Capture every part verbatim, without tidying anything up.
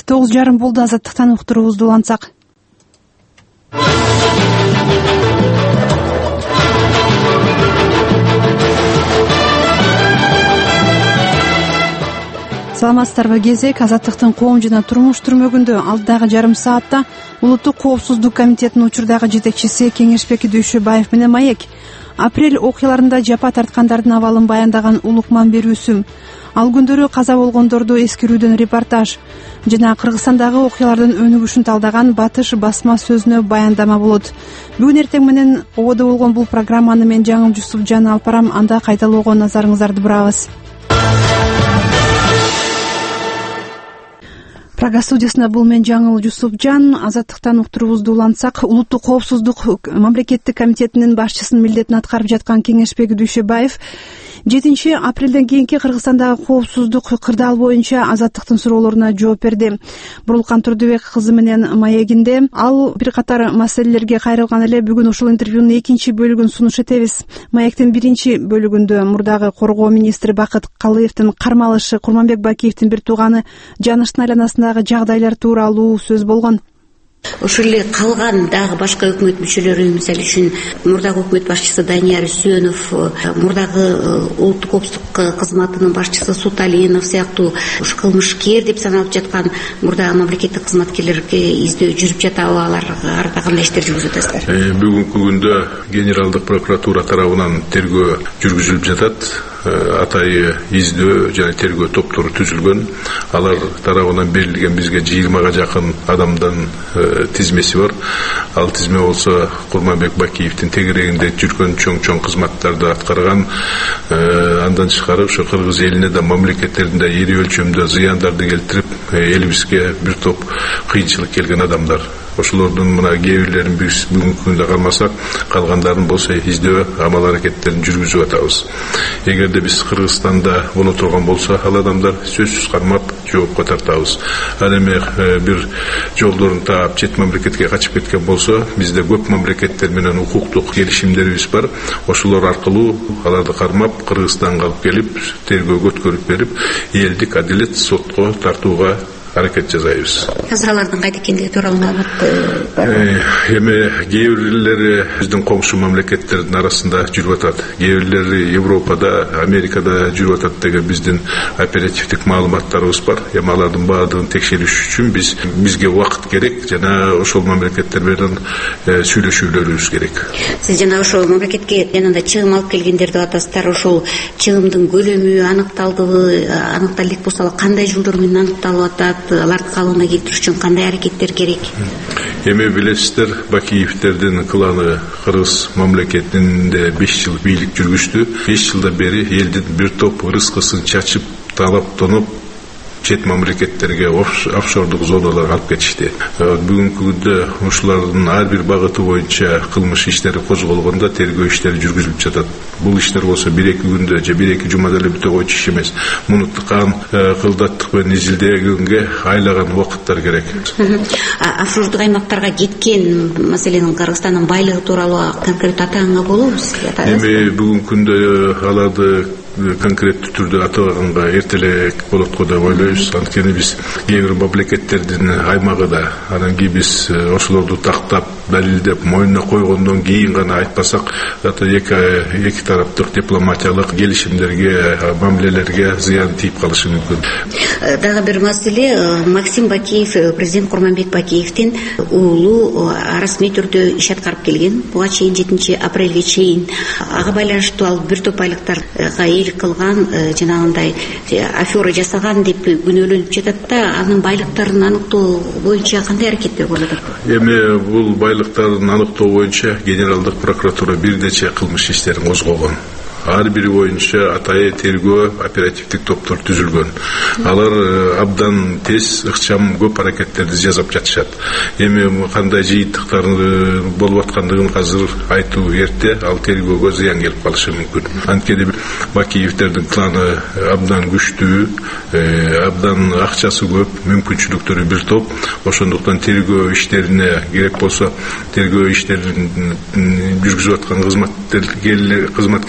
тогуз жарым болду. Азаттыктан уктуруубузду улантсак. Саламатсыздарбы? Кезек Азаттыктын коом жана турмуш түрмөгүндө. Алдыдагы жарым саатта Улуттук коопсуздук комитетинин учурдагы жетекчиси Кеңешбек Дүйшөбаев менен маек. Апрель окуяларында жапа тарткандардын абалын баяндаган Улукман Берүүсүм. Ал күндөрү каза болгондорду эскерүүдөн репортаж жана Кыргызстандагы окуялардын өнүгүшүн талдаган Батыш басма сөзүнө баяндама болот. Бүгүн эртең менен ободо болгон бул программаны мен Жаңыл Жусупжан алып барам. Анда кайталоого назарыңыздарды бурабыз. Прага студиясында бул мен Жаңыл Жусупжан. Азаттыктан уктуруубузду улантсак, Улуттук коопсуздук мамлекеттик комитетинин башчысынын милдетин аткарып жаткан Кеңешбек Дүйшөбаев жетинчи апрелден кийинки Кыргызстандагы коопсуздук кырдаал боюнча Азаттыктын суроолоруна жооп берди. Бурулкан Турдубек кызы менен маегинде ал бир катар маселелерге кайрылган эле. Бүгүн ушул интервьюнун экинчи бөлүгүн сунуш этебиз. Маектин биринчи бөлүгүндө мурдагы коргоо министри Бакыт Калыевдин кармалышы, Курманбек Бакиевдин бир тууганы Жаныштын айланасындагы жагдайлар тууралуу сөз болгон. Ошол эле калган дагы башка өкмөт мүчөлөрү, мисалы үчүн мурдагы өкмөт башчысы Данияр Үсөнов, мурдагы улуттук коопсуздук кызматынын башчысы Суталинов сыяктуу ушу кылмышкер деп саналып жаткан мурдагы мамлекеттик кызматкерлерге издөө жүрүп жатабы, аларга кандай иштер жүргүзүп атасыздар? Бүгүнкү күндө генералдык прокуратура тарабынан тергөө жүргүзүлүп жатат. Атайы издөө жана тергөө топтору түзүлгөн. Алар тарабынан берилген бизге жыйырмага жакын адамдын тизмеси бар. Ал тизме болсо Курманбек Бакиевдин тегерегинде жүргөн чоң-чоң кызматтарды аткарган. Андан тышкары ушу кыргыз элине да мамлекеттеринде ири өлчөмдө зыяндарды келтирип, элибизге бир топ кыйынчылык келген адамдар. Ошолордун мына кээ бирлерин биз бүгүнкү күндө кармасак, калгандарын болсо издөө амал аракеттерин жүргүзүп атабыз. Эгерде биз Кыргызстанда унутулган болсо, ал адамдар сөзсүз кармап жоопко тартабыз. Ал эми бир жолдорун таап чет мамлекетке качып кеткен болсо, бизде көп мамлекеттер менен укуктук келишимдерибиз бар. Ошолор аркылуу аларды кармап Кыргызстанга алып келип, тергөөгө өткөрүп берип, элдик адилет сотко тартууга аракет жасайбыз. Азыр алардын кайда экендиги тууралуу маалымат бар. Эми кээ бирлери биздин коңшу мамлекеттердин арасында жүрүп атат. Кээ бирлери Европада, Америкада жүрүп атат деген биздин оперативдик маалыматтарыбыз бар. Эми алардын баардыгын текшериш үчүн биз бизге убакыт керек жана ошол мамлекеттер менен сүйлөшүүлөрүбүз керек. Сиз жана ошол мамлекетке жанагындай чыгым алып келгендер деп атасыздар. Ошол чыгымдын көлөмү аныкталдыбы? Аныктала элек болсо кандай жолдор менен аныкталып атат? Аларды калыбына келтирүү үчүн кандай аракеттер керек? Эми билесиздер, Бакиевдердин кланы Кыргыз мамлекетинде беш жыл бийлик жүргүздү. беш жылдан бери элдин бир топ рызкысын чачып, талап тоноп чет мамлекеттерге, офшордук зоналарга алып кетишти. Бүгүнкү күндө ушулардын ар бир багыты боюнча кылмыш иштери козголгондо тергөө иштери жүргүзүлүп жатат. Бул иштер болсо бир-эки күндө же бир-эки жумада эле бүтө койчу иш эмес. Муну тыкан кылдаттык менен изилдегенге айлаган убакыттар керек. Офшордук аймактарга кеткен, маселенин Кыргызстандын байлыгы тууралуу конкрет атаганга болобу? Эми бүгүнкү күндө аларды конкреттүү түрдө атаганга эртелек болот го деп ойлойбуз. Анткени биз кээ бир мамлекеттердин аймагыда, анан кийин биз ошолорду тактап, далилдеп, мойнуна койгондон кийин гана айтпасак, ата эки эки тараптык дипломатиялык келишимдерге, мамилелерге зыян тийип калышы мүмкүн. Дагы бир маселе, Максим Бакиев, президент Курманбек Бакиевдин уулу расмий түрдө иш аткарып келген. Буга чейин жетинчи апрелге чейин ага байланыштуу ал бир топ байлыктарга кылган, жанагындай афера жасаган деп күнөөлөнүп жатат да, анын байлыктарын аныктоо боюнча кандай аракеттер болуп атат? Эми бул байлыктарын аныктоо боюнча генералдык прокуратура бир нече кылмыш иштерин козгогон. Ар бири боюнча атайы тергөө оперативдик топтор түзүлгөн. Алар абдан тез, ыкчам көп аракеттерди жасап жатышат. Эми кандай жыйынтыктар болуп аткандыгын азыр айтуу эрте, ал тергөөгө зыян келип калышы мүмкүн. Анткени Бакиевдердин кланы абдан күчтүү, абдан акчасы көп, мүмкүнчүлүктөрү бир топ. Ошондуктан тергөө иштерине керек болсо, тергөө иштерин жүргүзүп аткан кызматкерлерге да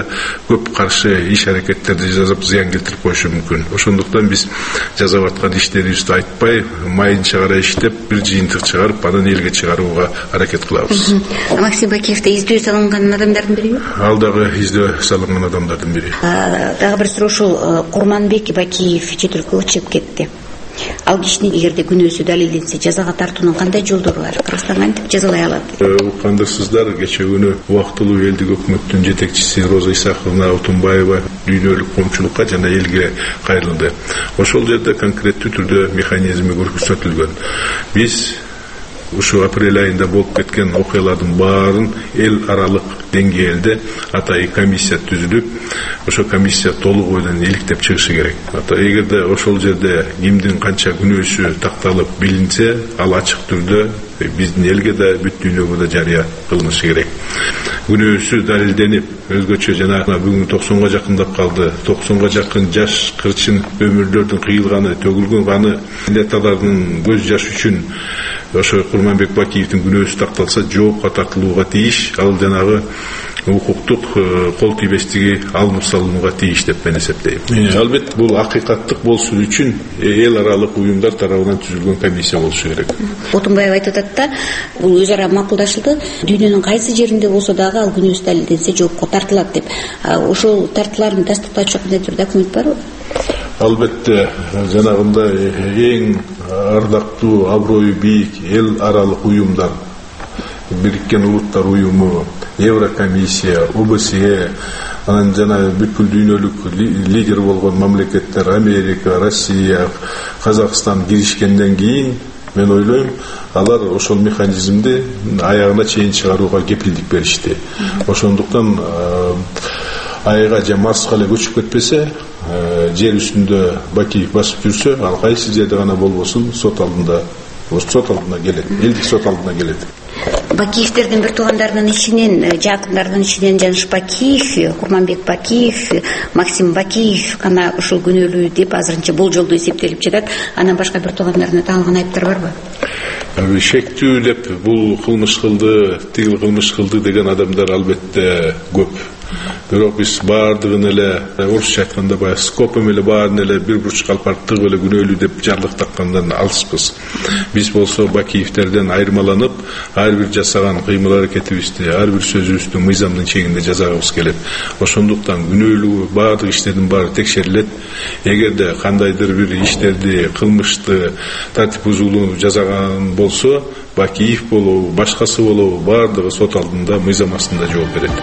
да көп каршы иш аракеттерди жасап зыян келтирип коюшу мүмкүн. Ошондуктан биз жасап аткан иштерибизди айтпай, майынча карай иштеп, бир жыйынтык чыгарып, анан элге чыгарууга аракет кылабыз. Максим Бакиев да издөө салынган адамдардын бириби? Ал дагы издөө салынган адамдардын бири. Дагы бир суроо ушул Курманбек Бакиев чет өлкөгө чыгып кетти. Ал кишинин эгерде күнөөсү далилденсе, жазага тартуунун кандай жолдору бар? Кыргызстан кантип жазалай алат? Уккандырсыздар, кече күнү убактылуу элдик өкмөттүн жетекчиси Роза Исаховна Отунбаева дүйнөлүк коомчулукка жана элге кайрылды. Ошол жерде конкреттүү түрдө механизми көрсөтүлгөн. Биз ушу апрель айында болуп кеткен окуялардын баарын эл аралык деңгээлде атайы комиссия түзүлүп, ошо комиссия толук ойдон иликтеп чыгышы керек. Ата эгерде ошол жерде кимдин канча күнөөсү такталып билинсе, ал ачык түрдө биздин элге да, бүт дүйнөгө да жарыя кылынышы керек. Күнөөсү далилденип, өзгөчө жана бүгүн токсонго жакындап калды. токсонго жакын жаш кырчын өмүрлөрдүн кыйылганы, төгүлгөн каны, милләттардын көз жаш үчүн ошо Курманбек Бакиевдин күнөөсү такталса, жоопко тартылууга тийиш, ал жанагы укуктук кол тийбестиги алынып салынууга тийиш деп мен эсептейм. Албетте бул акыйкаттык болушу үчүн эл аралык уюмдар тарабынан түзүлгөн комиссия болушу керек. Отунбаев айтып атат да, бул өз ара макулдашылды. Дүйнөнүн кайсы жеринде болсо дагы ал күнөөсү далилденсе жоопко тартылат деп. Ошол тартыларын тастыктаачу кандай бир документ барбы? Албетте, жанагындай эң ардактуу, аброю бийик эл аралык уюмдар, Бириккен Улуттар уюму, Еврокомиссия, О Б С Е, анан жана бүткүл дүйнөлүк лидер болгон мамлекеттер Америка, Россия, Казакстан киришкенден кийин мен ойлойм, алар ошол механизмди аягына чейин чыгарууга кепилдик беришти. Ошондуктан айга же Марска эле көчүп кетпесе, жер үстүндө Бакиев басып жүрсө, ал кайсы жерде гана болбосун сот алдында, сот алдына келет, элдик сот алдына келет. Бакиевтердин бир туугандарынын ичинен, жакындарынын ичинен Жаныш Бакиев, Курманбек Бакиев, Максим Бакиев гана ушул күнөөлүү деп азырынча болжолдуу эсептелип жатат. Анан башка бир туугандарына тагылган айыптар барбы? Шектүү деп бул кылмыш кылды, тигил кылмыш кылды деген адамдар албетте көп. Бирок биз баардыгын эле орусча айтканда баягы скопом эле баарын эле бир бурчка алып барып тыгып эле күнөөлүү деп жарлык таккандан алыспыз. Биз болсо Бакиевтерден айырмаланып, ар бир жасаган кыймыл аракетибизди, ар бир сөзүбүздү мыйзамдын чегинде жазабыз келет. Ошондуктан күнөөлүү баардык иштердин баары текшерилет. Эгерде кандайдыр бир иштерди, кылмышты тартип бузуулуу жасаган болсо, Бакиев болобу, башкасы болобу, баардыгы сот алдында мыйзам астында жооп берет.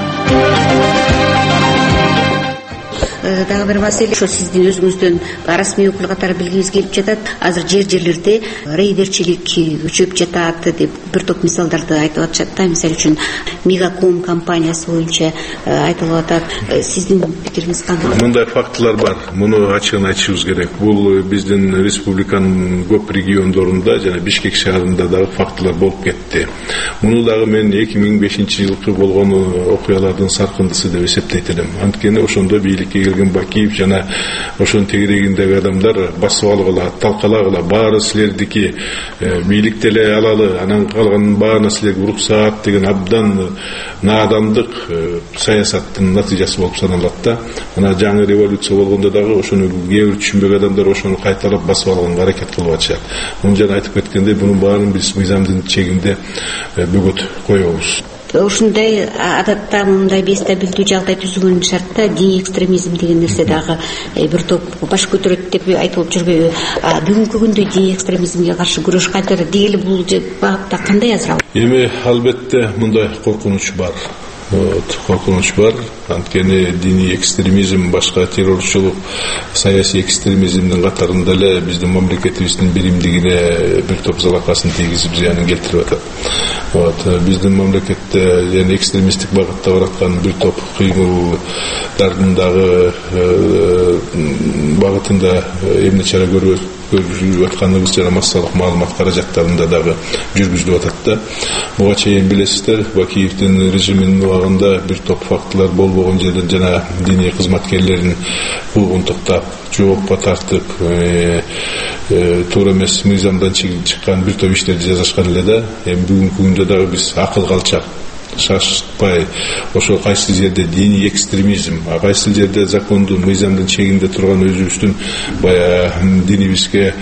Дагы бир маселе, ошо сиздин өзүңүздөн расмий өкүл катары билгибиз келип жатат. Азыр жер-жерлерде рейдерчилик күчөп жатат деп бир топ мисалдарды айтып атышат да. Мисалы үчүн Мегаком компаниясы боюнча айтылып атат. Сиздин пикириңиз кандай? Мындай фактылар бар. Муну ачыгын айтышыбыз керек. Бул биздин республиканын көп региондорунда жана Бишкек шаарында дагы фактылар болуп кетти. Муну дагы мен эки миң бешинчи жылкы болгон окуялардын саркындысы деп эсептейт элем. Анткени ошондо бийликке келген Бакиев жана ошонун тегерегиндеги адамдар басып алгыла, талкалагыла, баары силердики, бийликти эле алалы, анан калганын баарына силерге уруксаат деген абдан наадандык саясаттын натыйжасы болуп саналат да. Ана жаңы революция болгондо дагы ошону кээ бир түшүнбөк адамдар ошону кайталап басып алганга аракет кылып атышат. Муну жана айтып кеткендей, мунун баарын биз мыйзамдын чегинде бөгөт коебуз. Ушундай адатта мындай бестабилдүү жагдай түзүлгөн шартта диний экстремизм деген нерсе дагы бир топ баш көтөрөт деп айтылып жүрбөйбү? Бүгүнкү күндө диний экстремизмге каршы күрөш кантип дегели бул багытта кандай азыр? Эми албетте мындай коркунуч бар. Коркунуч бар. Анткени диний экстремизм, башка террорчулук, саясий экстремизмдин катарында эле биздин мамлекетибиздин биримдигине бир топ залакасын тийгизип, зыянын келтирип атат. Вот, биздин мамлекетте яны экстремисттик багытта бараткан бир топ кыймылдардын дагы багытында эмне чара көрүп көрүп атканыбыз жана массалык маалымат каражаттарында дагы жүргүзүлүп атат да. Буга чейин билесиздер, Бакиевдин режиминин убагында бир топ фактылар болбогон жерден жана диний кызматкерлердин укугун токтоп, жоопко тартып, туура эмес мыйзамдан чыккан бир топ иштерди жасашкан эле да. Эми бүгүнкү күндө дагы биз акылга алчак шашпай ошо кайсы жерде диний экстремизм, а кайсы жерде закондун мыйзамдын чегинде турган өзүбүздүн баягы динибизге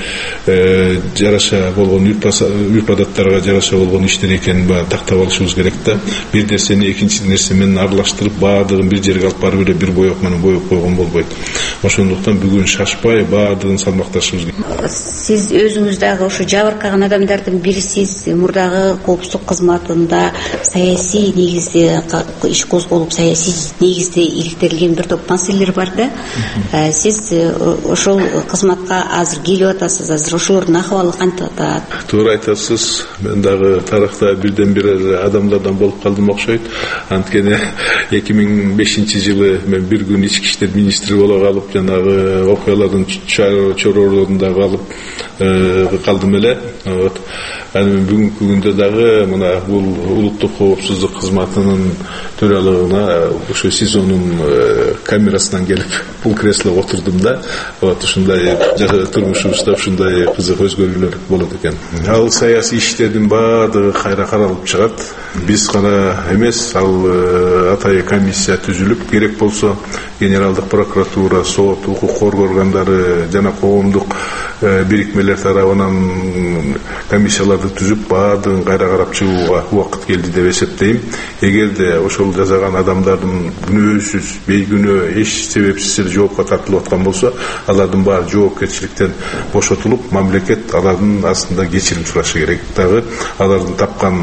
жараша болгон үрп адаттарга жараша болгон иштер экенин баягы тактап алышыбыз керек да. Бир нерсени экинчи нерсе менен аралаштырып баардыгын бир жерге алып барып эле бир боек менен боеп койгон болбойт. Ошондуктан бүгүн шашпай баардыгын салмакташыбыз керек. Сиз өзүңүз дагы ошо жабыркаган адамдардын бирисиз. Мурдагы коопсуздук кызматында саясий негизде иш козголуп, саясий негизде иликтирилген бир топ маселелер бар да. Сиз ошол кызматка азыр келип атасыз. Азыр ошолордун акыбалы кантип атат? Туура айтасыз. Мен дагы тарыхта бирден бир адамдардан болуп калдым окшойт. Анткени эки миң бешинчи жылы мен бир күн ички иштер министри боло калып, жанагы окуялардын чорорунда калып калдым эле. Вот. Анан бүгүнкү күндө дагы мына бул улуттук коопсуздук кызматынын төралыгына ошо СИЗОнун камерасынан келип бул креслого отурдум да. Вот ушундай турмушубузда ушундай кызык өзгөрүүлөр болот экен. Ал саясий иштердин баардыгы кайра каралып чыгат. Биз гана эмес, ал атайы комиссия түзүлүп, керек болсо генералдык прокуратура, сот, укук коргоо органдары жана коомдук бирикмелер тарабынан комиссияларды түзүп баардыгын кайра карап чыгууга убакыт келди деп эсептейм. Эгерде ошол жазаган адамдардын күнөөсүз, бейгүнөө, эч себепсиз эле жоопко тартылып аткан болсо, алардын баары жоопкерчиликтен бошотулуп, мамлекет алардын астында кечирим сурашы керек. Дагы алардын тапкан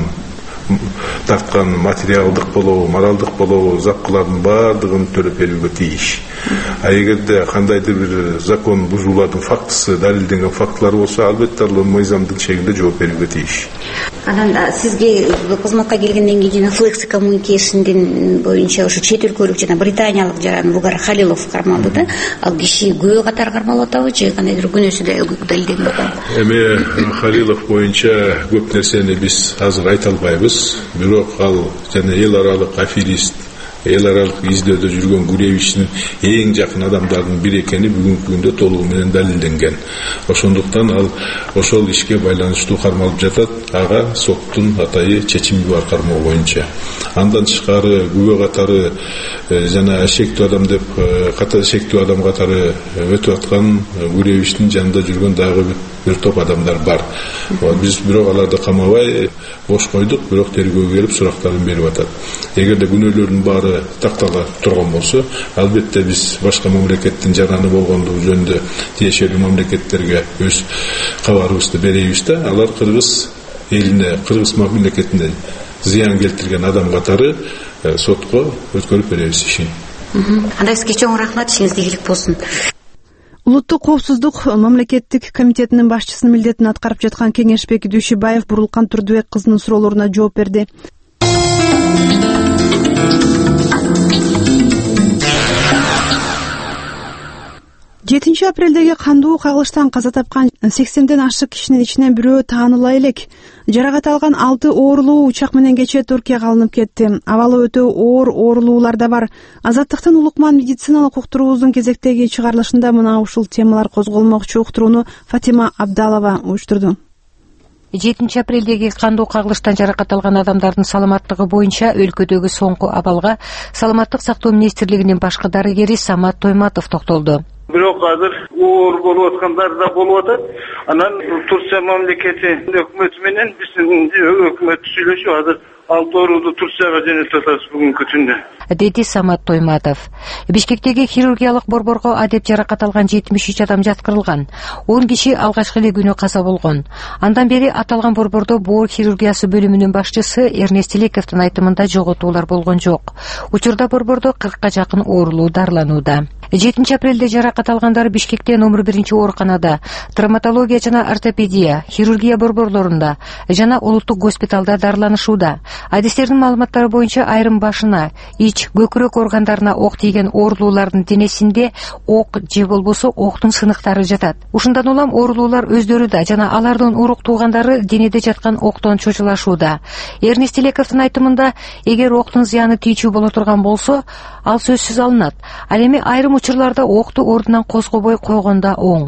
тарткан материалдык болобу, моралдык болобу запкылардын баардыгын төлөп берүүгө тийиш. А эгерде кандайдыр бир закон бузуулардын фактысы, далилденген фактылар болсо, албетте ал мыйзамдын чегинде жооп берүүгө тийиш. Анан сизге кызматка келгенден кийин жана Flex Communication'дин боюнча ошо чет өлкөлүк жана британиялык жаран Бугар Халилов кармалды да. Ал киши күбө катары кармалып атабы же кандайдыр күнөөсү далилденген атабы? Эми Халилов боюнча көп нерсени биз азыр айта албайбыз. Бирок ал жана эл аралык аферист, эл аралык издөөдө жүргөн Гуревичтин эң жакын адамдардын бири экени бүгүнкү күндө толугу менен далилденген. Ошондуктан ал ошол ишке байланыштуу кармалып жатат. Ага соттун атайы чечими бар кармоо боюнча. Андан тышкары күбө катары жана шектүү адам деп ката шектүү адам катары өтүп аткан Гуревичтин жанында жүргөн дагы бир топ адамдар бар. Биз бирок аларды камабай бош койдук, бирок тергөөгө келип сурактарын берип атат. Эгерде күнөөлөрдүн баары тактала турган болсо, албетте биз башка мамлекеттин жараны болгондугу жөнүндө тиешелүү мамлекеттерге өз кабарыбызды беребиз да, алар кыргыз элине, кыргыз мамлекетине зыян келтирген адам катары сотко өткөрүп беребиз ишин. Анда сизге чоң рахмат, ишиңиз ийгилик болсун. Улуттук коопсуздук мамлекеттик комитетинин башчысынын милдетин аткарып жаткан Кеңешбек Дүйшөбаев Бурулкан Турдубек кызынын суроолоруна жооп берди. жетинчи апрелдеги кандуу кагылыштан каза тапкан сексенден ашык кишинин ичинен бирөө тааныла элек. Жаракат алган алты оорулуу учак менен кечээ Түркияга алынып кетти. Абалы өтө оор оорулуулар да бар. Азаттыктын улукман медициналык уктуруубуздун кезектеги чыгарылышында мына ушул темалар козголмокчу. Уктурууну Фатима Абдалова уюштурду. жетинчи апрелдеги кандуу кагылыштан жаракат алган адамдардын саламаттыгы боюнча өлкөдөгү соңку абалга Саламаттык сактоо министрлигинин башкы дарыгери Самат Тойматов токтолду. Бирок азыр оор болуп аткандар да болуп атат. Анан Турция мамлекети өкмөтү менен биздин өкмөт сүйлөшүп азыр алты орунду Турцияга жөнөтүп атабыз бүгүнкү түндө, деди Самат Тойматов. Бишкектеги хирургиялык борборго адеп жаракат алган жетимиш үч адам жаткырылган. он киши алгачкы эле күнү каза болгон. Андан бери аталган борбордо боор хирургиясы бөлүмүнүн башчысы Эрнест Телековдун айтымында жоготуулар болгон жок. Учурда борбордо кыркка жакын оорулуу дарыланууда. жетинчи апрелде жаракат алгандар Бишкекте номер биринчи ооруканада, травматология жана ортопедия, хирургия борборлорунда жана улуттук госпиталда дарыланышууда. Адистердин маалыматтары боюнча айрым башына, ич, көкүрөк органдарына ок тийген оорулуулардын денесинде ок же болбосо октун сыныктары жатат. Ушундан улам оорулуулар өздөрү да жана алардын урук туугандары денеде жаткан октон чочулашууда. Эрнест Телековдун айтымында, эгер октун зыяны тийчүү боло турган болсо, ал сөзсүз алынат. Ал эми айрым учурларда окту ордунан козгобой койгонда оң.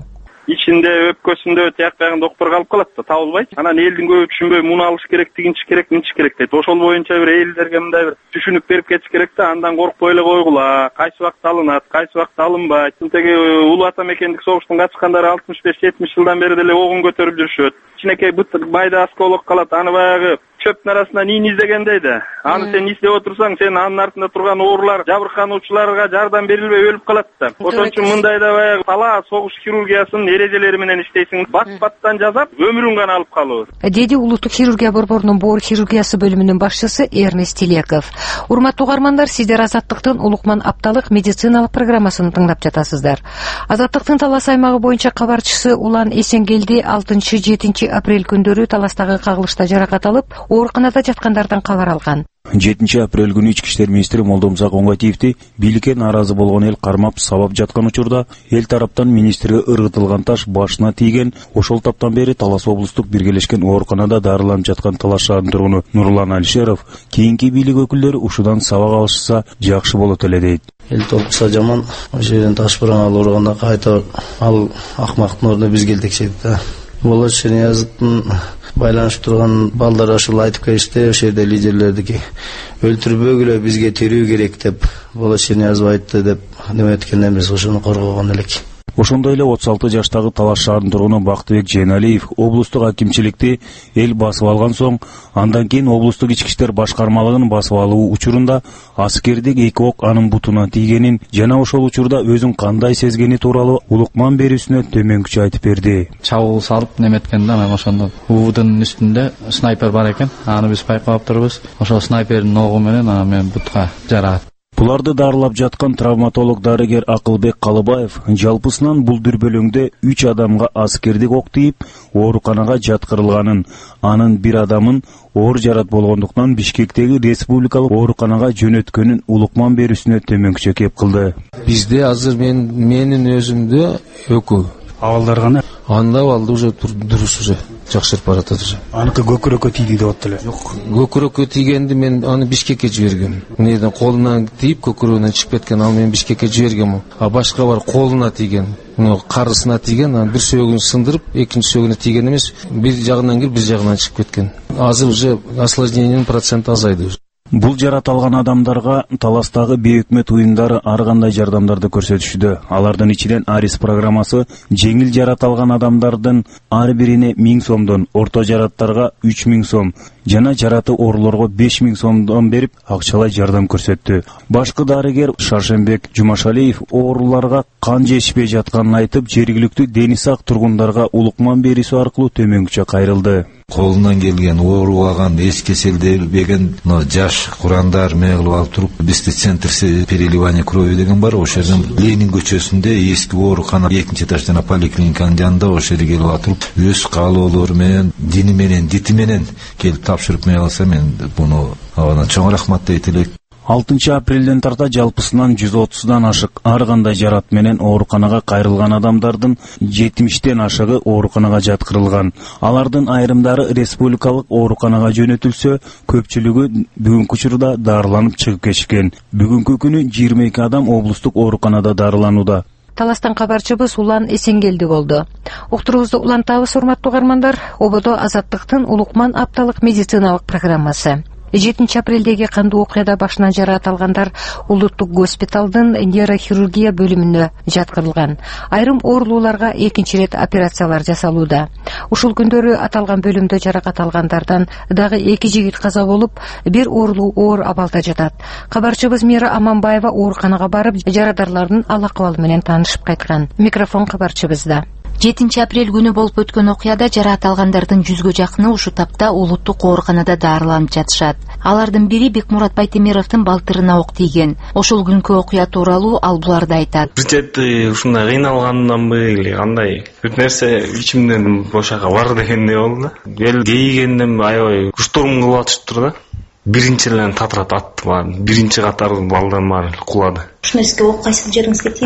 ичинде өпкөсүндө тияк биягында октор калып калат да, табылбайт. Анан элдин көбү түшүнбөй муну алыш керек, тигинчи керек, минчи керек дейт. Ошол боюнча бир элдерге мындай бир түшүнүк берип кетиш керек да, андан коркпой эле койгула, кайсы убакта алынат, кайсы убакта алынбайт. Тиги улуу ата мекендик согуштун качкандары алтымыш беш жетимиш жылдан бери деле огун көтөрүп жүрүшөт. Кичинекей бытыр майда осколок калат, аны баягы чөптүн арасынан ийн издегендей да. Аны сен издеп отурсаң, сен анын артында турган оорулар, жабыркануучуларга жардам берилбей өлүп калат да. Ошон үчүн мындайда баягы талаа согуш хирургиясынын эрежелери менен иштейсиң, бат-баттан жасап, өмүрүн гана алып калуу. Деди улуттук хирургия борборунун боор хирургиясы бөлүмүнүн башчысы Эрнест Телеков. Урматтуу угармандар, сиздер Азаттыктын Улукман апталык медициналык программасын тыңдап жатасыздар. Азаттыктын Талас аймагы боюнча кабарчысы Улан Эсенгелди алтынчы жетинчи апрель күндөрү Таластагы кагылышта жаракат алып, ооруканада жаткандардан кабар алган. жетинчи апрель күнү ички иштер министри Молдомзак Оңгатиевди бийликке нааразы болгон эл кармап сабап жаткан учурда эл тараптан министрге ыргытылган таш башына тийген. Ошол таптан бери Талас облустук биргелешкен ооруканада дарыланып жаткан Талас шаарынын тургуну Нурлан Алишеров кийинки бийлик өкүлдөрү ушудан сабак алышса жакшы болот эле дейт. Эл толкуса жаман, ошол жерден таш бараң алып урганда кайта ал акмактын ордуна бизге келтекшет да. Болот Шерниязовдун байланышып турган балдар ушул айтып келишти, ошол жерде лидерлердики өлтүрбөгүлө бизге тирүү керек деп Болот Шерниязов айтты деп неметкенден биз ошону коргогон элек. Ошондой эле отуз алты жаштагы Талас шаарынын тургуну Бактыбек Жейналиев облустук акимчиликти эл басып алган соң, андан кийин облустук ички иштер башкармалыгын басып алуу учурунда аскердик эки ок анын бутуна тийгенин жана ошол учурда өзүн кандай сезгени тууралуу Улукман берүүсүнө төмөнкүчө айтып берди. Чабуул салып неметкенде анан ошондо уудун үстүндө снайпер бар экен. Аны биз байкап турбуз. Ошол снайпердин огу менен анан мен бутка жарат. Буларды дарылап жаткан травматолог дарыгер Акылбек Калыбаев жалпысынан бул дүрбөлөңдө үч адамга аскердик ок тийип, ооруканага жаткырылганын, анын бир адамын оор жарат болгондуктан Бишкектеги республикалык ооруканага жөнөткөнүн Улукман берүүсүнө төмөнкүчө кеп кылды. Бизде азыр мен менин өзүмдө өкү. Абалдар кандай? Анда абалды уже дурус уже жакшырып баратат уже. Аныкы көкүрөккө тийди деп атты эле. Жок, көкүрөккө тийгенди мен аны Бишкекке жибергем. Эмнеден колунан тийип көкүрөгүнөн чыгып кеткен, ал мен Бишкекке жибергем. А башка бар колуна тийген, карысына тийген, анан бир сөөгүн сындырып, экинчи сөөгүнө тийген эмес, бир жагынан кирип, бир жагынан чыгып кеткен. Азыр уже осложнениянын проценти азайды. Бул жарат алган адамдарга Таластагы бейөкмөт уюмдары ар кандай жардамдарды көрсөтүшүдө. Алардын ичинен Арис программасы жеңил жарат алган адамдардын ар бирине миң сомдон, орто жараттарга үч миң сом жана жараты оорлорго беш миң сомдон берип акчалай жардам көрсөттү. Башкы дарыгер Шаршембек Жумашалиев ооруларга кан жетишпей жатканын айтып, жергиликтүү дени сак тургундарга Улукман берүүсү аркылуу төмөнкүчө кайрылды. Колунан келген ооруган эс кеселденбеген жаш курандар мегилип алып туруп, бизде центр переливания крови деген бар, ошол жерден Ленин көчөсүндө эски оорукана экинчи этаж жана поликлиниканын жанында ошол жерге келип туруп, өз каалоолору менен, дини менен, дити менен келип тапшырып мей калса, мен буну абдан чоң рахмат дейт элек. алтынчы апрелден тарта жалпысынан жүз отуздан ашык ар кандай жарат менен ооруканага кайрылган адамдардын жетимиштен ашыгы ооруканага жаткырылган. Алардын айрымдары республикалык ооруканага жөнөтүлсө, көпчүлүгү бүгүнкү учурда дарыланып чыгып кетишкен. Бүгүнкү күнү жыйырма эки адам облустук ооруканада дарыланууда. Таластан кабарчыбыз Улан Эсенгелди болду. Уктурубузду улантабыз, урматтуу угармандар. Ободо Азаттыктын Улукман апталык медициналык программасы. жетинчи апрелдеги кандуу окуяда башынан жараат алгандар улуттук госпиталдын нейрохирургия бөлүмүнө жаткырылган. Айрым оорулууларга экинчи ирет операциялар жасалууда. Ушул күндөрү аталган бөлүмдө жаракат алгандардан дагы эки жигит каза болуп, бир оорулуу оор абалда жатат. Кабарчыбыз Мира Аманбаева ооруканага барып, жарадарлардын ал акыбалы менен таанышып кайткан. Микрофон кабарчыбызда. жетинчи апрель күнү болуп өткөн окуяда жараат алгандардын жүзгө жакыны ушул тапта улуттук ооруканада дарыланып жатышат. Алардын бири Бекмурат Байтемировдун балтырына ок тийген. Ошол күнкү окуя тууралуу ал буларды айтат. Бир чети ушундай кыйналганданбы или кандай бүт нерсе ичимден бошага бар дегендей болду. Эл кейигенден аябай штурм кылып атышыптыр да. Биринчи эле татырат атты, биринчи катар балдар бар кулады. Ушул нерсеге ок кайсы жериңизге тийди?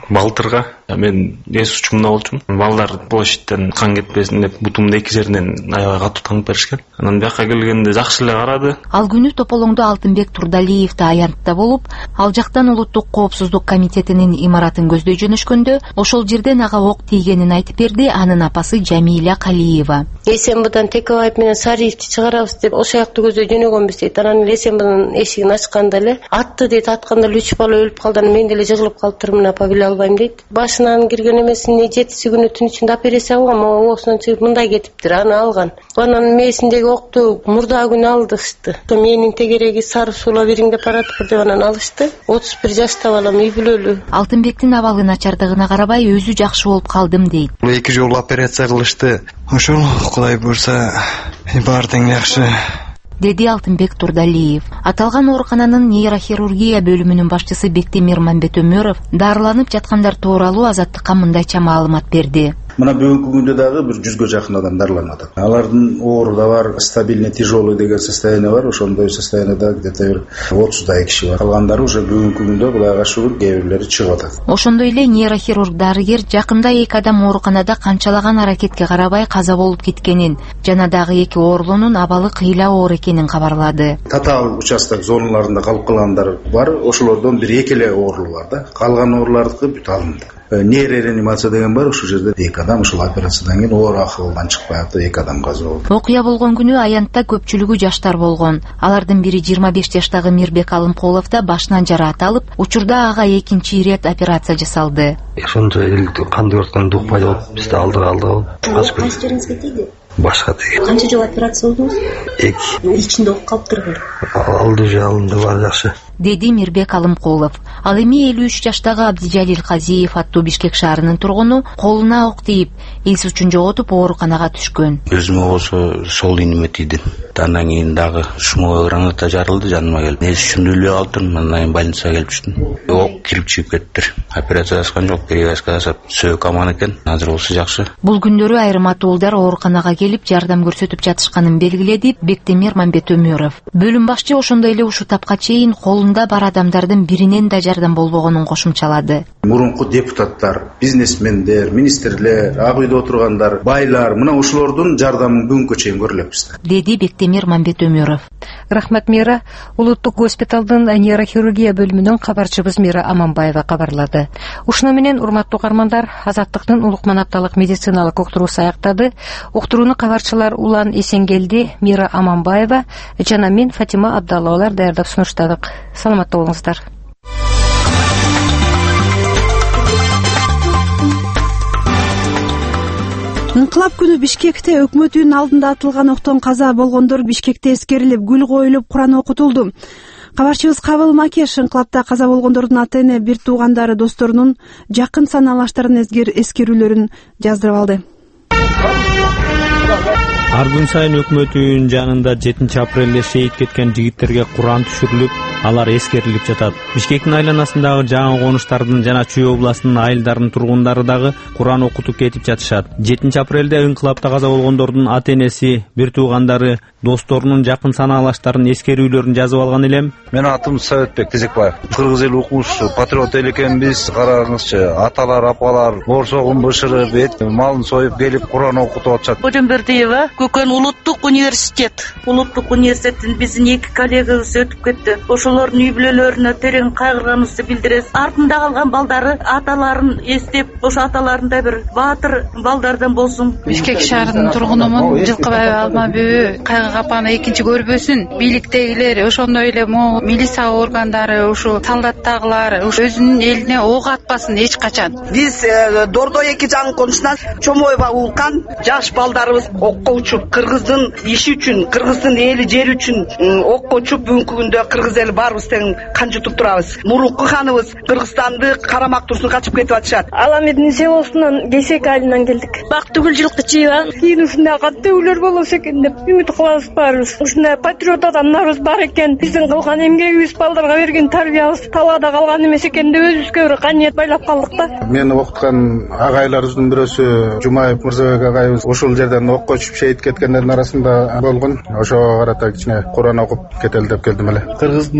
балтырга мен эс учумда болчумун. Балдар площадьтен кан кетпесин деп бутумдун эки жеринен аябай катуу таңып беришкен. Анан бияка келгенде жакшы эле карады. Ал күнү Тополоңдо Алтынбек Турдалиев да аянтта болуп, ал жактан Улуттук коопсуздук комитетинин имаратын көздөй жөнөшкөндө ошол жерден ага ок тийгенин айтып берди анын апасы Жамиля Калиева. Эсенбадан Текебаев менен Сариевди чыгарабыз деп ошол жакты көздөй жөнөгөнбүз дейт. Анан Эсенбанын эшигин ачканда эле атты дейт, атканда үч бала өлүп калды. Мен деле жыгылып калыптырмын, апа биле албайм дейт. Башынан кирген эмесине жетиси күнү түн ичинде операция кылган, оосунан чыгып мындай кетиптир, аны алган. Анан мээсиндеги окту мурда күнү алдышты. Менин тегереги сары суула бериң деп баратып деп анан алышты. отуз бир жашта балам, үй бүлөлүү. Алтынбектин абалы начардыгына карабай өзү жакшы болуп калдым дейт. эки жолу операция кылышты. Ошол Кудай буйрса баардыгы жакшы, деди Алтынбек Турдалиев. Аталган оорукананын нейрохирургия бөлүмүнүн башчысы Бектемир Мамбетөмөров дарыланып жаткандар тууралуу Азаттыкка мындайча маалымат берди. Мына бүгүнкү күндө дагы бир жүзгө жакын адам дарыланып атат. Алардын оору да бар, стабильный тяжелый деген состояние бар. Ошондой состояниеда где-то бир отуздай киши бар. Калгандары уже бүгүнкү күндө Кудайга шүгүр кээ бирлери чыгып атат. Ошондой эле нейрохирург дарыгер жакында эки адам ооруканада канчалаган аракетке карабай каза болуп кеткенин жана дагы эки оорулуунун абалы кыйла оор экенин кабарлады. Татаал участок зоналарында калып калгандар бар. Ошолордон бир эки эле оорулуу бар да. Калган оорулардыкы бүт алынды. Нейрореанимация деген бар, ошол жерде эки адам ушул операциядан кийин оор акылдан чыкпай атты, эки адам каза болду. Окуя болгон күнү аянтта көпчүлүгү жаштар болгон. Алардын бири жыйырма беш жаштагы Мирбек Алымкулов да башынан жараат алып, учурда ага экинчи ирет операция жасалды. Ошондо эл канды көрткөн дук пайда болуп, бизди алдыра алды. Кайсы жериңизге тийди? Башка тийди. Канча жыл операция болдуңуз? эки. Ичинде ок калыптырбы? Алды же алынды, бар жакшы, деди Мирбек Алымкулов. Ал эми элүү үч жаштагы Абдижалил Казиев аттуу Бишкек шаарынын тургуну колуна ок тийип, эс үчүн жоготуп ооруканага түшкөн. Өзүмө болсо сол ийниме тийди. Андан кийин дагы шумоо граната жарылды, жаныма келип. Эс үчүн өлүп калдым, андан кийин больницага келип түштүм. Ок кирип чыгып кеттир. Операция жаскан жок, перевязка жасап, сөйөк аман экен, азыр болсо жакшы. Бул күндөрү айрым атуулдар ооруканага келип жардам көрсөтүп жатышканын белгиледи Бектемир Мамбетөмөров. Бөлүм башчы ошондой эле ушул тапка чейин колунда бар адамдардын биринен да жардам болбогонун кошумчалады. Мурунку депутаттар, бизнесмендер, министрлер, ак үйдө отургандар, байлар, мына ошолордун жардамын бүгүнкү чейин көрүлөбүз, деди Бектемир Мамбетөмөров. Рахмат Мира. Улуттук госпиталдын нейрохирургия бөлүмүнүн кабарчыбыз Мира Аманбаева кабарлады. Ушуну менен урматтуу угармандар, Азаттыктын улукман апталык медициналык уктуруусу аяктады. Уктурууну кабарчылар Улан Эсенгелди, Мира Аманбаева жана мен Фатима Абдалловалар даярдап сунуштадык. Саламатта болуңуздар. Инкылап күнү Бишкекте өкмөтүнүн алдында атылган октон каза болгондор Бишкекте эскерилип, гүл коюлуп, Куран окутулду. Кабарчыбыз Кабыл Макеш инкылапта каза болгондордун ата-эне, бир туугандары, досторунун жакын санаалаштарын эскерүүлөрүн жаздырып алды. Ар күн сайын өкмөтүнүн жанында жетинчи апрелде шейит кеткен жигиттерге Куран түшүрүлүп, алар эскерилип жатат. Бишкектин айланасындагы жаңы конуштардын жана Чүй областынын айылдарынын тургундары дагы Куран окутуп кетип жатышат. жетинчи апрелде инкылапта каза болгондордун ата-энеси, бир туугандары, досторунун жакын санаалаштарын эскерүүлөрүн жазып алган элем. Мен атым Советбек Тезекбаев. Кыргыз эл окуучусу, патриот эл экенбиз. Караңызчы, аталар, апалар борсогун бышырып, эт малын союп келип Куран окутуп атышат. Божомбердиева, Көкөн улуттук университет. Улуттук университеттин биздин эки коллегабыз өтүп кетти. Ошолордун үй бүлөлөрүнө терең кайгырганыбызды билдиребиз. Артында калган балдары аталарын эстеп, ошо аталарында бир баатыр балдардан болсун. Бишкек шаарынын тургунумун. Жылкыбаева Алмабүбү. Кайгы капаны экинчи көрбөсүн. Бийликтегилер, ошондой эле могу милиция органдары, ушу солдаттагылар өзүнүн элине ок атпасын эч качан. Биз Дордой эки жаңы конушунан Чомоева уккан жаш балдарыбыз окко учуп, кыргыздын иши үчүн, кыргыздын эли жери үчүн окко учуп, бүгүнкү күндө кыргыз эл баарыбыз тең кан жутуп турабыз. Мурунку ханыбыз Кыргызстанды карамак турсун качып кетип атышат. Аламедин селосунан Кесек айылынан келдик. Бактыгүл жылкы чыйга. Кийин ушундай каттуулар болосу экен деп үмүт кылабыз баарыбыз. Ушундай патриот адамдарыбыз бар экен. Биздин кылган эмгегибиз, балдарга берген тарбиябыз талаада калган эмес экен деп өзүбүзгө бир каниет байлап калдык да. Мен окуткан агайларыбыздын бирөөсү Жумаев Мырзабек агайыбыз ошол жерден окко түшүп шейит кеткендердин арасында болгон. Ошого карата кичине Куран окуп кетели деп келдим эле. Кыргыздын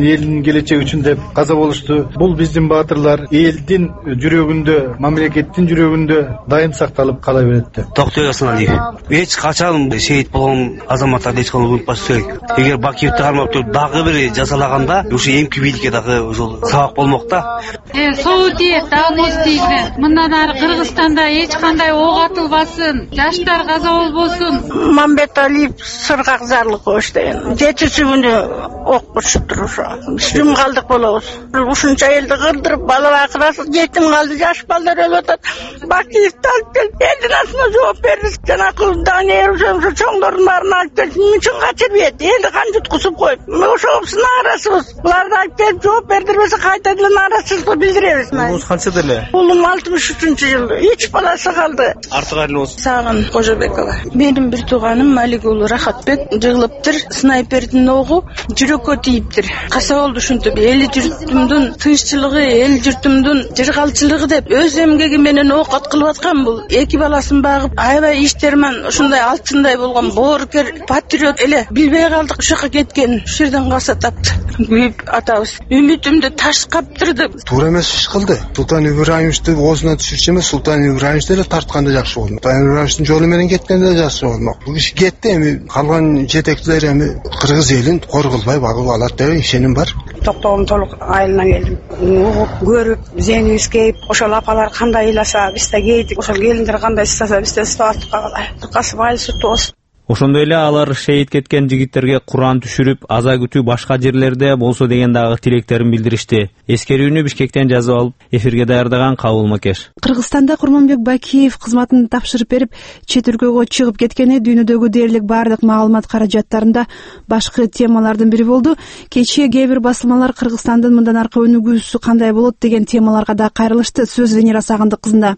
элдин келечеги үчүн деп каза болушту. Бул биздин баатырлар элдин жүрөгүндө, мамлекеттин жүрөгүндө дайым сакталып кала берет деп. Токтогул Асаналиев. Эч качан шейит болгон азаматтарды эч кандай унутпашы керек. Эгер Бакиевди кармап туруп дагы бир жазалаганда, ушу эмки бийликке дагы ошол сабак болмок да. Э, Саудия дагы дейли. Мындан ары Кыргызстанда эч кандай ок атылбасын, жаштар каза болбосун. Мамбеталиев сыргак зарлык оштен. Жетинчи күнү ок учуптур ошо. Жүм калдык болобуз. Ушунча элди кырдырып, бала бакырасыз, жетим калды, жаш балдар өлүп атат. Бакиевди алып келип, элдин астына жооп берди. Жанакы Даниэр ошо чоңдордун баарын алып келип, мынчын качырбайт, элди кан жуткузуп коюп. Ошобуз нааразыбыз. Буларды алып келип жооп бердирбесе кайта деле нааразычылык билдиребиз. Улуңуз канчада эле? Улум алтымыш үчүнчү жылы. Үч баласы калды. Артык айлыбыз. Сагын Кожобекова. Менин бир тууганым Малик уулу Рахатбек жыгылыптыр. Снайпердин огу жүрөккө тийиптир. Каса болду ушинтип эл журтумдун тынччылыгы, эл журтумдун жыргалчылыгы деп өз эмгеги менен ок аткылып аткан бул. Эки баласын багып, аябай иштерман, ушундай алтындай болгон боорукер патриот эле. Билбей калдык ушул жака кеткен. Ушул жерден каса тапты. Büyük атабыз. Үмүтүмдү таш каптырды. Туура эмес иш кылды. Султан Ибраимовди оозунан түшүрчү эмес, Султан Ибраимов деле тартканда жакшы болду. Султан Ибраимовдун жолу менен кеткенде жакшы болмок. Бул киши кетти, эми калган жетекчилер эми кыргыз элин коргулбай багып алат деп ишеним бар. Токтогулдун толук айылына келдим. Угуп, көрүп, зеңибиз кейип, ошол апалар кандай ыйласа, биз да кейдик. Ошол келиндер кандай истесе, биз да истеп калгылай. Касып айыл сүтү болсун. Ошондой эле алар шейит кеткен жигиттерге Куран түшүрүп, аза күтүү башка жерлерде болсо деген дагы тилектерин билдиришти. Эскерүүнү Бишкектен жазып алып, эфирге даярдаган Кабыл Макеш. Кыргызстанда Курманбек Бакиев кызматын тапшырып берип, чет өлкөгө чыгып кеткени дүйнөдөгү дээрлик бардык маалымат каражаттарында башкы темалардын бири болду. Кечээ кээ бир басылмалар Кыргызстандын мындан аркы өнүгүүсү кандай болот деген темаларга да кайрылышты. Сөз Венера Сагындык кызында.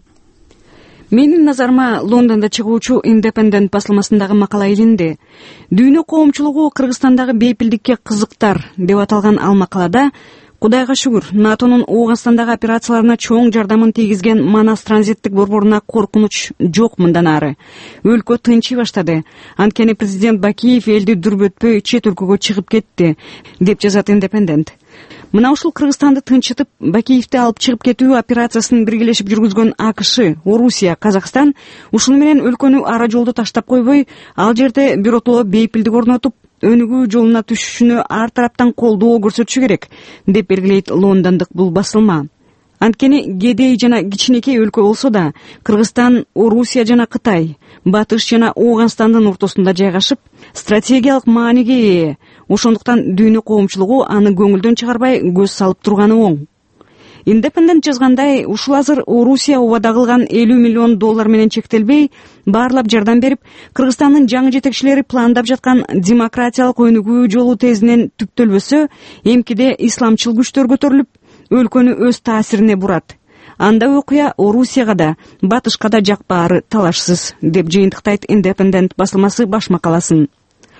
Менин назарыма Лондондо чыгуучу Independent басылмасындагы макала илинди. Дүйнө коомчулугу Кыргызстандагы бейпилдикке кызыктар деп аталган ал макалада Кудайга шүгүр, НАТОнун Ооганстандагы операцияларына чоң жардамын тийгизген Манас транзиттик борборуна коркунуч жок мындан ары. Өлкө тынчый баштады. Анткени президент Бакиев элди дүрбөтпөй чет өлкөгө чыгып кетти, деп жазат Independent. Мына ушул Кыргызстанды тынчытып, Бакиевди алып чыгып кетүү операциясын биргелешип жүргүзгөн АКШ, Орусия, Казакстан ушуну менен өлкөнү ара жолду таштап койбой, ал жерде биротоло бейпилдик орнотуп, өнүгүү жолуна түшүшүнө ар тараптан колдоо көрсөтүшү керек, деп белгилейт лондондук бул басылма. Анткени кедей жана кичинекей өлкө болсо да, Кыргызстан, Орусия жана Кытай, Батыш жана Ооганстандын ортосунда жайгашып, стратегиялык мааниге ээ. Ошондуктан дүйнө коомчулугу аны көңүлдөн чыгарбай көз салып турганы оң. Independent жазгандай, ушул азыр Орусия убада кылган элүү миллион доллар менен чектелбей, баарлап жардам берип, Кыргызстандын жаңы жетекчилери пландап жаткан демократиялык өнүгүү жолу тезинен түптөлбөсө, эмкиде исламчыл күчтөр көтөрүлүп, өлкөнү өз таасирине бурат. Анда окуя Орусияга да, Батышка да жакпаары талашсыз, деп жыйынтыктайт Independent басылмасы баш макаласын.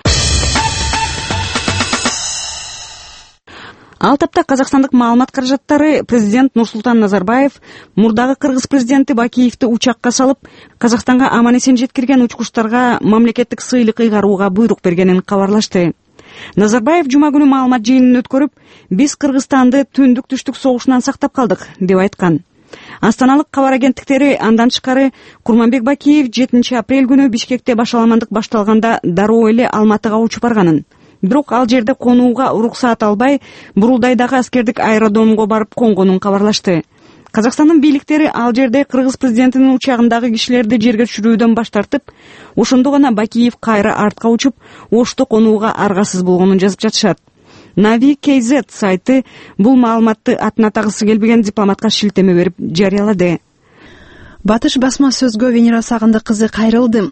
Ал тапта казакстандык маалымат каражаттары президент Нурсултан Назарбаев мурдагы кыргыз президенти Бакиевди учакка салып, Казакстанга аман-эсен жеткирген учкучтарга мамлекеттик сыйлык ыйгарууга буйрук бергенин кабарлашты. Назарбаев жума күнү маалымат жыйынын өткөрүп, биз Кыргызстанды түндүк-түштүк согушунан сактап калдык, деп айткан. Астаналык кабар агенттиктери андан тышкары Курманбек Бакиев жетинчи апрель күнү Бишкекте башаламандык башталганда дароо эле Алматыга учуп барганын. Бирок ал жерде конууга уруксаат албай, Бурулдайдагы аскердик аэродромго барып конгонун кабарлашты. Казакстандын бийликтери ал жерде кыргыз президентинин учагындагы кишилерди жерге түшүрүүдөн баш тартып, ошондо гана Бакиев кайра артка учуп, Ошто конууга аргасыз болгонун жазып жатышат. Нави кей зет сайты бул маалыматты атына тагысы келбеген дипломатка шилтеме берип жарыялады. Батыш басма сөзгө Венера Сагындык кызы кайрылды.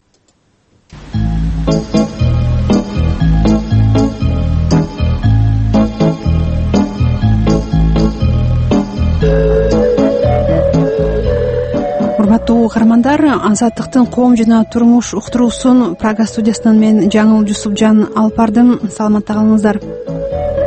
Урматтуу угармандар, Азаттыктын коом жана турмуш уктуруусун Прага студиясынан мен Жаңыл Жусупжан алып бардым. Саламатта калыңыздар.